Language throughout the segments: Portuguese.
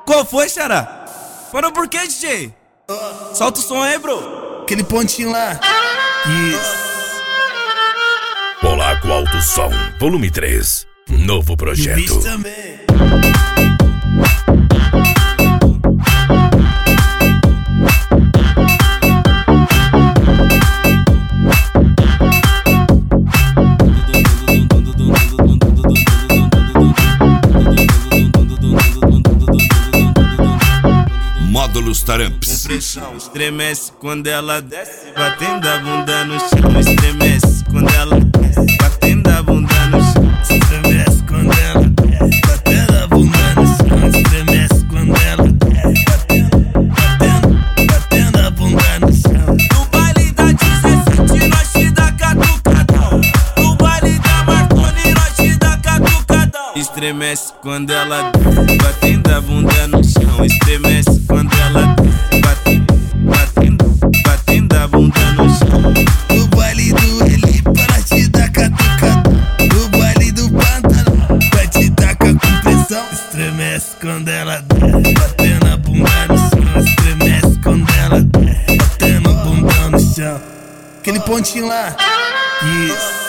Qual foi, xará? Parou por quê, DJ? Solta o som aí, bro. Aquele pontinho lá. Isso. Polaco Alto Som, volume 3. Novo projeto. E o bicho também. Módulos Taramps. Pressão estremece quando ela desce, batendo a bunda no chão. Estremece quando ela desce, batendo a bunda no chão. Estremece quando ela desce, batendo a bunda no chão. Estremece quando ela desce, batendo a bunda no chão. No baile da 17 nós te dá catucadão. No baile da Marconi nós te dá catucadão. Estremece quando ela desce, batendo a bunda no chão. Estremece quando ela desce, batendo a bunda no chão. No baile do Elipa nós te dá catucadão. No baile do Pantanal vai te tacar com pressão. Estremece quando ela desce, batendo a bunda no chão. Estremece quando ela desce, batendo a bunda no chão. Aquele pontinho lá. Isso.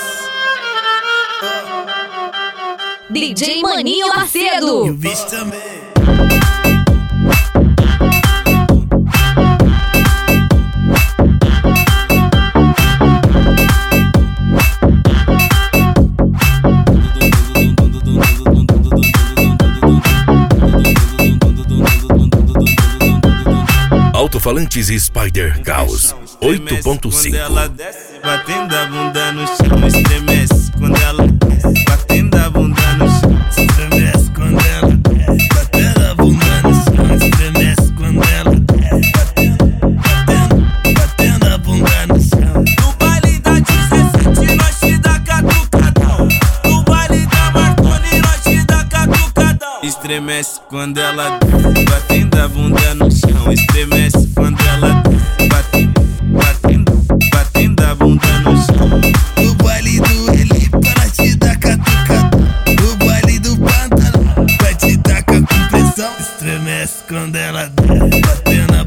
DJ Maninho E o Macedo. bicho também. Alto-falantes e Spider Caos 8.5. Quando ela desce, batendo a bunda no chão. Estremece quando ela desce, batendo a bunda no chão. Estremece quando ela desce, batendo a bunda no chão. Estremece quando ela desce, batendo a bunda no chão. No baile da 17 nós te dá catucadão. No baile da Marconi nós te dá catucadão. Estremece quando ela desce, batendo a bunda no chão. Estremece quando ela desce, batendo a bunda no chão. No baile do Elipa nós te dá catucadão. No baile do Pantanal vai te tacar com pressão. Estremece quando ela desce, batendo a